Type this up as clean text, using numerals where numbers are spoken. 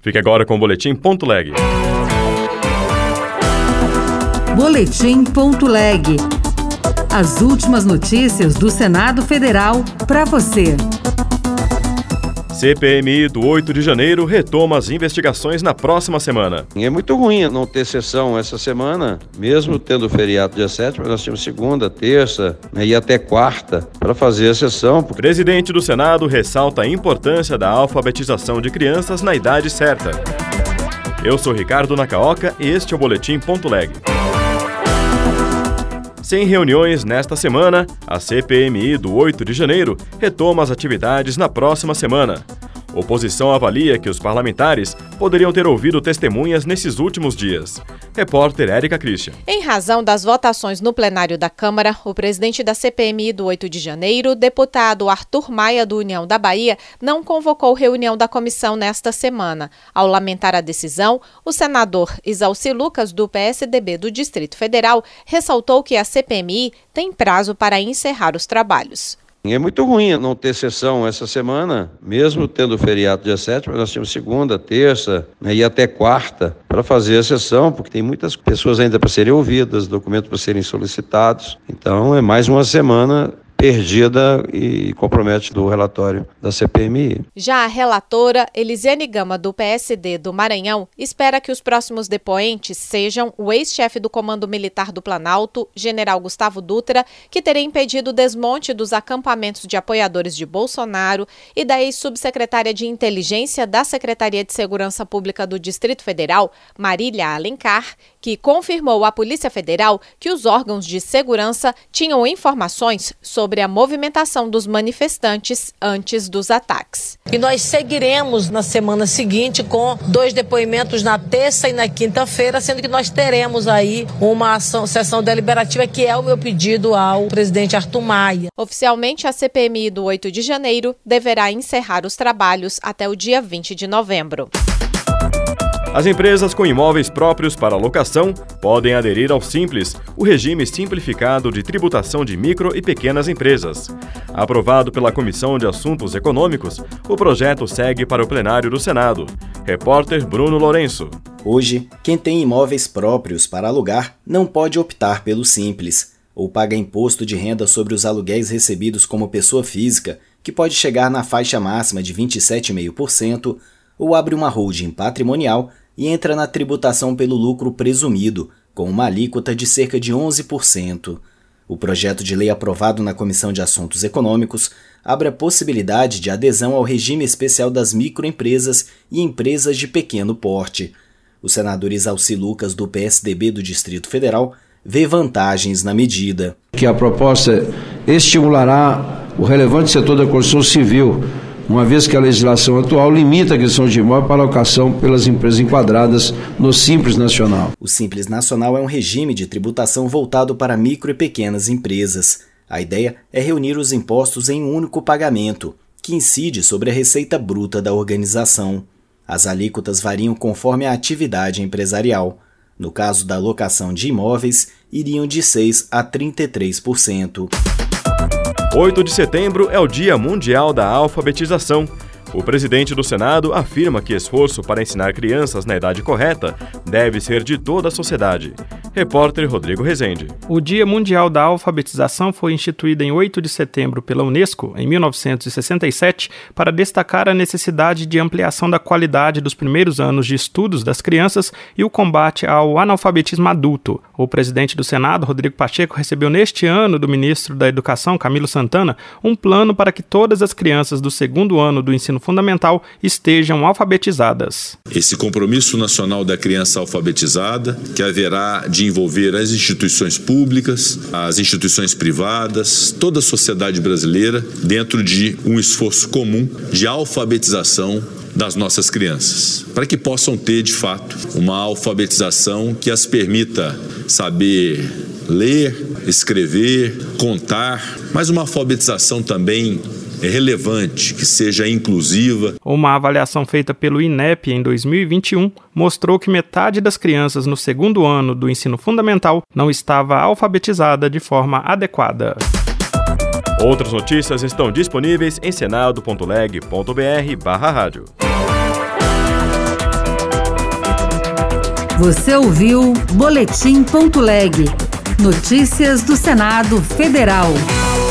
Fique agora com o Boletim.leg. Boletim.leg. As últimas notícias do Senado Federal para você. CPMI do 8 de janeiro retoma as investigações na próxima semana. É muito ruim não ter sessão essa semana, mesmo tendo o feriado dia 7, mas nós temos segunda, terça, e até quarta para fazer a sessão. O presidente do Senado ressalta a importância da alfabetização de crianças na idade certa. Eu sou Ricardo Nakaoka e este é o Boletim.leg. Sem reuniões nesta semana, a CPMI do 8 de janeiro retoma as atividades na próxima semana. Oposição avalia que os parlamentares poderiam ter ouvido testemunhas nesses últimos dias. Repórter Érica Christian. Em razão das votações no plenário da Câmara, o presidente da CPMI do 8 de janeiro, deputado Arthur Maia, do União da Bahia, não convocou reunião da comissão nesta semana. Ao lamentar a decisão, o senador Isalci Lucas, do PSDB do Distrito Federal, ressaltou que a CPMI tem prazo para encerrar os trabalhos. É muito ruim não ter sessão essa semana, mesmo tendo o feriado dia 7, mas nós temos segunda, terça, e até quarta para fazer a sessão, porque tem muitas pessoas ainda para serem ouvidas, documentos para serem solicitados. Então é mais uma semana perdida e compromete do relatório da CPMI. Já a relatora Elisiane Gama, do PSD do Maranhão, espera que os próximos depoentes sejam o ex-chefe do Comando Militar do Planalto, general Gustavo Dutra, que teria impedido o desmonte dos acampamentos de apoiadores de Bolsonaro, e da ex-subsecretária de Inteligência da Secretaria de Segurança Pública do Distrito Federal, Marília Alencar, que confirmou à Polícia Federal que os órgãos de segurança tinham informações sobre a movimentação dos manifestantes antes dos ataques. E nós seguiremos na semana seguinte com 2 depoimentos na terça e na quinta-feira, sendo que nós teremos aí uma sessão deliberativa, que é o meu pedido ao presidente Arthur Maia. Oficialmente, a CPMI do 8 de janeiro deverá encerrar os trabalhos até o dia 20 de novembro. As empresas com imóveis próprios para locação podem aderir ao Simples, o regime simplificado de tributação de micro e pequenas empresas. Aprovado pela Comissão de Assuntos Econômicos, o projeto segue para o plenário do Senado. Repórter Bruno Lourenço. Hoje, quem tem imóveis próprios para alugar não pode optar pelo Simples, ou paga imposto de renda sobre os aluguéis recebidos como pessoa física, que pode chegar na faixa máxima de 27,5%, ou abre uma holding patrimonial e entra na tributação pelo lucro presumido, com uma alíquota de cerca de 11%. O projeto de lei aprovado na Comissão de Assuntos Econômicos abre a possibilidade de adesão ao regime especial das microempresas e empresas de pequeno porte. O senador Isalci Lucas, do PSDB do Distrito Federal, vê vantagens na medida. Que a proposta estimulará o relevante setor da construção civil, uma vez que a legislação atual limita a aquisição de imóvel para locação pelas empresas enquadradas no Simples Nacional. O Simples Nacional é um regime de tributação voltado para micro e pequenas empresas. A ideia é reunir os impostos em um único pagamento, que incide sobre a receita bruta da organização. As alíquotas variam conforme a atividade empresarial. No caso da locação de imóveis, iriam de 6% a 33%. 8 de setembro é o Dia Mundial da Alfabetização. O presidente do Senado afirma que esforço para ensinar crianças na idade correta deve ser de toda a sociedade. Repórter Rodrigo Rezende. O Dia Mundial da Alfabetização foi instituído em 8 de setembro pela Unesco, em 1967, para destacar a necessidade de ampliação da qualidade dos primeiros anos de estudos das crianças e o combate ao analfabetismo adulto. O presidente do Senado, Rodrigo Pacheco, recebeu neste ano do ministro da Educação, Camilo Santana, um plano para que todas as crianças do segundo ano do ensino fundamental estejam alfabetizadas. Esse compromisso nacional da criança alfabetizada, que haverá de envolver as instituições públicas, as instituições privadas, toda a sociedade brasileira, dentro de um esforço comum de alfabetização das nossas crianças, para que possam ter, de fato, uma alfabetização que as permita saber ler, escrever, contar, mas uma alfabetização também relevante, que seja inclusiva. Uma avaliação feita pelo INEP em 2021 mostrou que metade das crianças no segundo ano do ensino fundamental não estava alfabetizada de forma adequada. Outras notícias estão disponíveis em senado.leg.br/rádio. Você ouviu Boletim.leg. Notícias do Senado Federal.